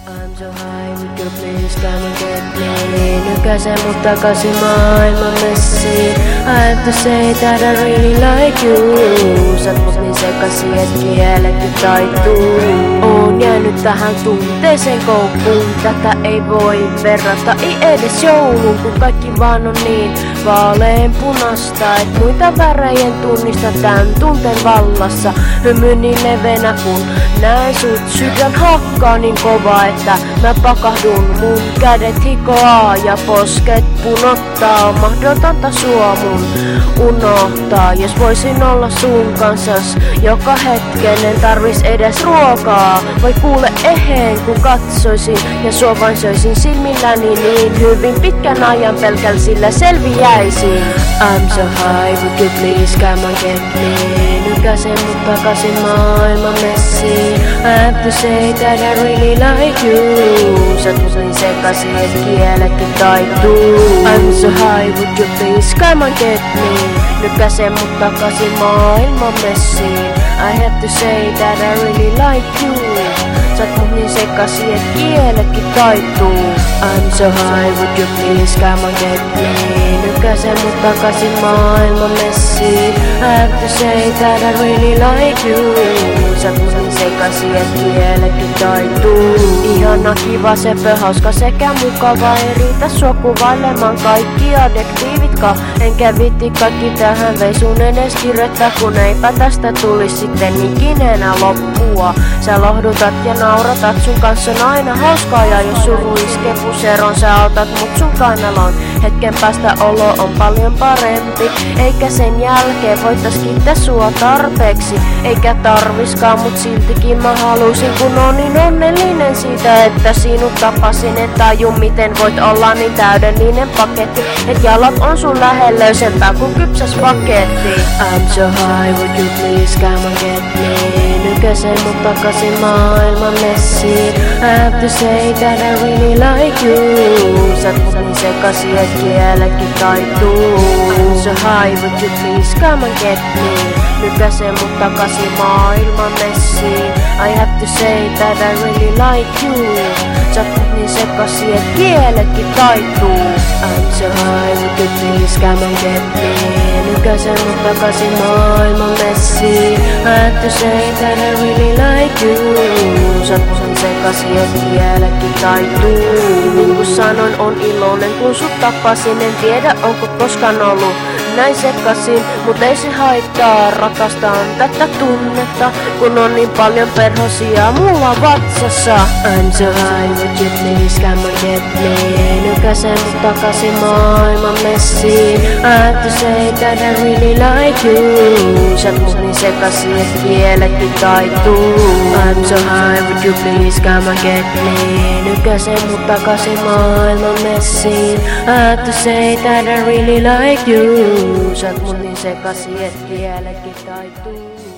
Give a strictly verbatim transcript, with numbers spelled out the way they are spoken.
I'm so high, would you please come and get me? Nykäsen mut takaisin maailman messiin. I have to say that I really like you. Sä mut niin sekaisin, et kielekin taittuu. Oon jäänyt tähän tunteeseen koukkuun. Tätä ei voi verrata, ei edes jouluun, kun kaikki vaan on niin vaaleanpunasta, et muita värejä tunnista tän tunteen vallassa. Hymy niin levenä, kun näen sut, sydän hakkaa niin kova, että mä pakahdun. Mun kädet hikoaa ja posket punottaa. On mahdotonta sua mun unohtaa. Jos voisin olla sun kanssas joka hetken, en tarvis edes ruokaa. Voi kuule eheen kun katsoisin ja sua vain söisin silmilläni niin hyvin pitkän ajan pelkällä sillä selviäisin. I'm so high, would you please come and get me? Nykäsen mut takaisin maailman messiin. I have to say that I really like you. Sä mut niin sekaisin, et kielekin taittuu. I'm so high, would you please come and get me? Nykäsen mut takaisin maailman messiin. I have to say that I really like you. Sä mut niin sekaisin, et kielekin taittuu. I'm so high, would you please come and get me? Nykäsen mut takaisin maailman messiin. I have to say that I really like you. Sä mut niin sekaisin, et kielekin taittuu. Ihana, kiva, sepö, hauska sekä mukava. Ei riitä sua kuvailemaan kaikki adjektiivitkaan. Enkä vitti kaikki tähän vei sun edes kirjoittaa, kun eipä tästä tulis sitten ikinä enää loppua. Sä lohdutat ja nauratat, sun kanssa on aina hauskaa. Ja jos suru iskee puseroon, sä autat mut sun kainaloon. Hetken päästä olo on paljon parempi, eikä sen jälkeen voitais kiittää sua tarpeeksi. Eikä tarviskaan, mut siltikin mä halusin, kun on niin onnellinen siitä, että sinut tapasin. En taju miten voit olla niin täydellinen paketti, et jalat on sun lähellä löysempää kuin kypsäs paketti. I'm so high, would you please come and get me? Nykäsen mut takaisin maailman messiin. I have to say that I really like you. Sä mut niin sekaisin, et kielekin taittuu. I'm so high, would you please come and get me? Nykäsen mut takaisin maailman messiin. I have to say that I really like you. Sä mut niin sekaisin, et kielekin taittuu. I'm so high, would you please come and get me? Nykäsen mut takaisin maailman messiin. I have to say that I really like you. Sä mut niin sekaisin, et kielekin taittuu. Niin kun sanoin, on iloinen kun sut tapasin. En tiedä onko koskaan ollut näin sekaisin, mut ei se haittaa. Rakastan tätä tunnetta, kun on niin paljon perhosia mulla vatsassa. I'm so high, would you please come and get me? Nykäsen mut takaisin maailman messiin. I have to say that I really like you. Sä mut niin sekaisin, et kielekin taittuu. I'm so high, would you please come and get me? Nykäsen mut takaisin maailman messiin. I have to say that I really like you. Sä mut niin sekaisin, et kielekin taittuu.